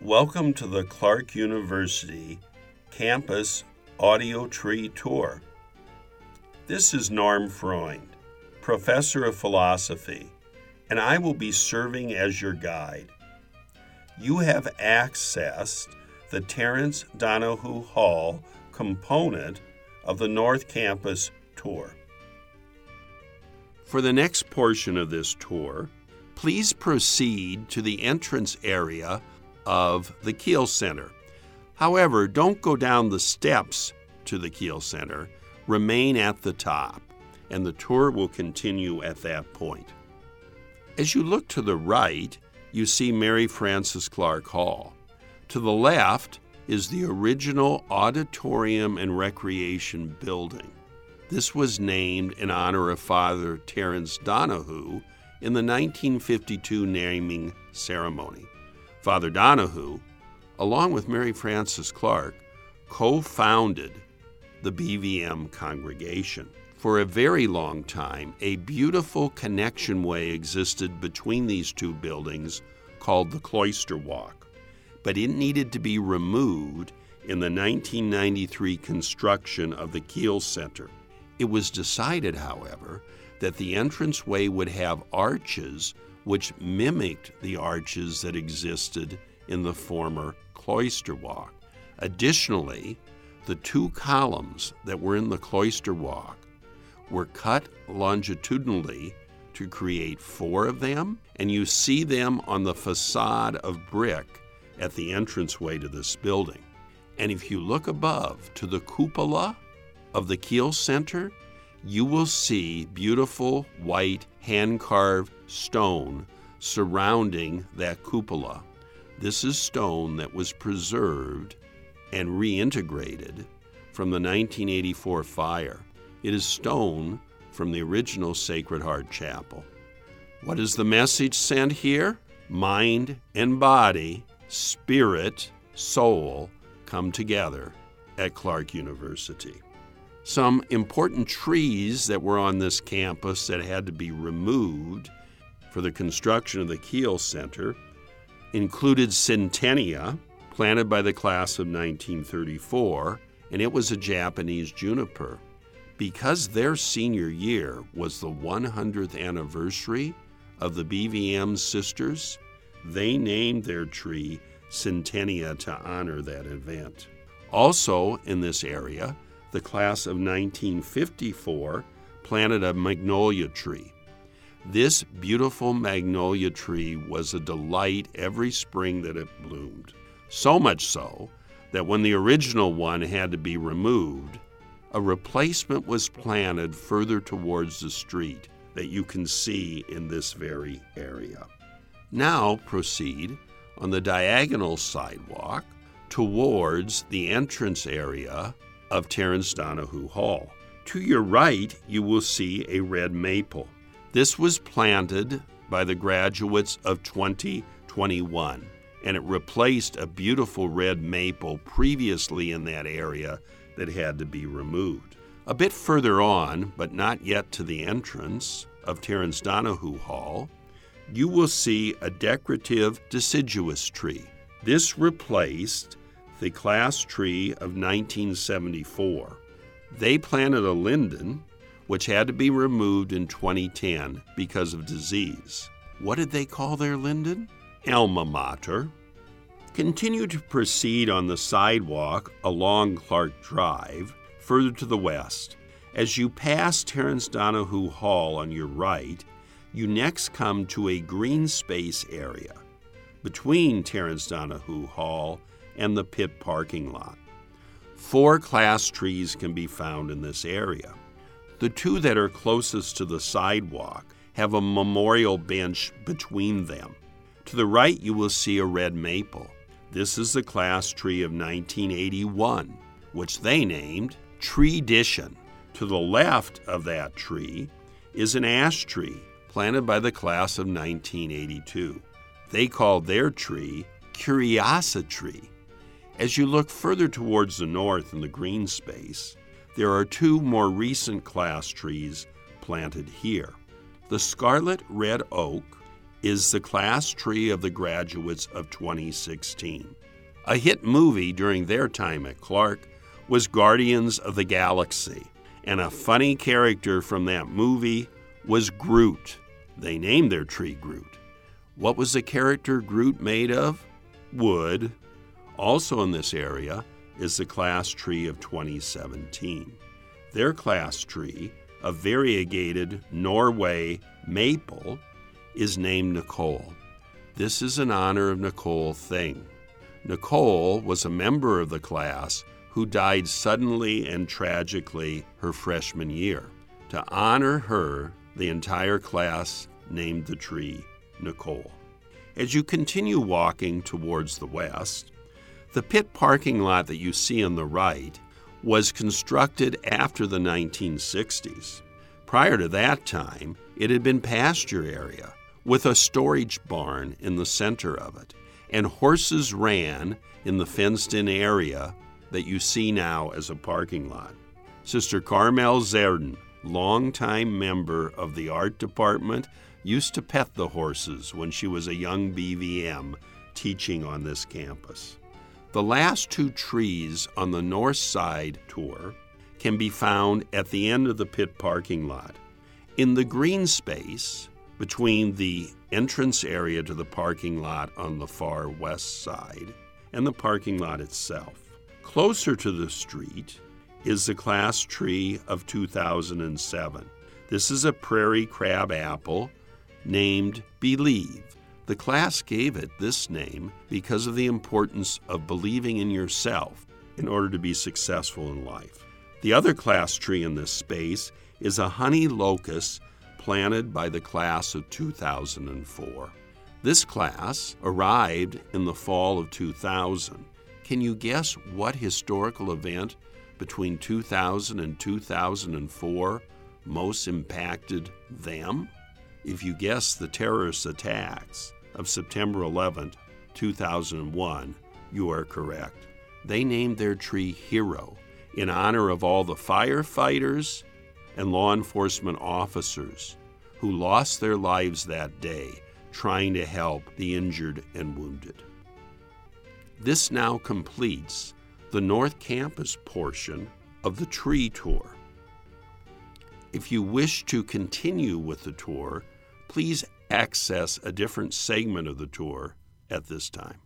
Welcome to the Clark University Campus Audio Tree Tour. This is Norm Freund, Professor of Philosophy, and I will be serving as your guide. You have accessed the Terence Donahue Hall component of the North Campus Tour. For the next portion of this tour, please proceed to the entrance area of the Kiel Center. However, don't go down the steps to the Kiel Center. Remain at the top, and the tour will continue at that point. As you look to the right, you see Mary Frances Clark Hall. To the left is the original Auditorium and Recreation Building. This was named in honor of Father Terence Donahue in the 1952 naming ceremony. Father Donahue, along with Mary Frances Clark, co-founded the BVM congregation. For a very long time, a beautiful connection way existed between these two buildings called the Cloister Walk, but it needed to be removed in the 1993 construction of the Kiel Center. It was decided, however, that the entranceway would have arches which mimicked the arches that existed in the former Cloister Walk. Additionally, the two columns that were in the Cloister Walk were cut longitudinally to create four of them, and you see them on the facade of brick at the entranceway to this building. And if you look above to the cupola of the Kiel Center, you will see beautiful white hand-carved stone surrounding that cupola. This is stone that was preserved and reintegrated from the 1984 fire. It is stone from the original Sacred Heart Chapel. What is the message sent here? Mind and body, spirit, soul come together at Clark University. Some important trees that were on this campus that had to be removed for the construction of the Kiel Center included Centennia, planted by the class of 1934, and it was a Japanese juniper. Because their senior year was the 100th anniversary of the BVM sisters, they named their tree Centennia to honor that event. Also in this area, the class of 1954 planted a magnolia tree. This beautiful magnolia tree was a delight every spring that it bloomed. So much so that when the original one had to be removed, a replacement was planted further towards the street that you can see in this very area. Now proceed on the diagonal sidewalk towards the entrance area of Terence Donahue Hall. To your right, you will see a red maple. This was planted by the graduates of 2021, and it replaced a beautiful red maple previously in that area that had to be removed. A bit further on, but not yet to the entrance of Terence Donahue Hall, you will see a decorative deciduous tree. This replaced the class tree of 1974. They planted a linden, which had to be removed in 2010 because of disease. What did they call their linden? Alma Mater. Continue to proceed on the sidewalk along Clark Drive, further to the west. As you pass Terence Donahue Hall on your right, you next come to a green space area between Terence Donahue Hall and the pit parking lot. 4 class trees can be found in this area. The two that are closest to the sidewalk have a memorial bench between them. To the right, you will see a red maple. This is the class tree of 1981, which they named Treedition. To the left of that tree is an ash tree planted by the class of 1982. They called their tree Curiosity. As you look further towards the north in the green space, there are 2 more recent class trees planted here. The scarlet red oak is the class tree of the graduates of 2016. A hit movie during their time at Clark was Guardians of the Galaxy, and a funny character from that movie was Groot. They named their tree Groot. What was the character Groot made of? Wood. Also in this area is the class tree of 2017. Their class tree, a variegated Norway maple, is named Nicole. This is in honor of Nicole Thing. Nicole was a member of the class who died suddenly and tragically her freshman year. To honor her, the entire class named the tree Nicole. As you continue walking towards the west, the pit parking lot that you see on the right was constructed after the 1960s. Prior to that time, it had been pasture area with a storage barn in the center of it, and horses ran in the fenced-in area that you see now as a parking lot. Sister Carmel Zerden, longtime member of the art department, used to pet the horses when she was a young BVM teaching on this campus. The last two trees on the north side tour can be found at the end of the pit parking lot. In the green space between the entrance area to the parking lot on the far west side and the parking lot itself. Closer to the street is the class tree of 2007. This is a prairie crab apple named Believe. The class gave it this name because of the importance of believing in yourself in order to be successful in life. The other class tree in this space is a honey locust planted by the class of 2004. This class arrived in the fall of 2000. Can you guess what historical event between 2000 and 2004 most impacted them? If you guess the terrorist attacks of September 11, 2001, you are correct. They named their tree Hero in honor of all the firefighters and law enforcement officers who lost their lives that day trying to help the injured and wounded. This now completes the North Campus portion of the tree tour. If you wish to continue with the tour, please access a different segment of the tour at this time.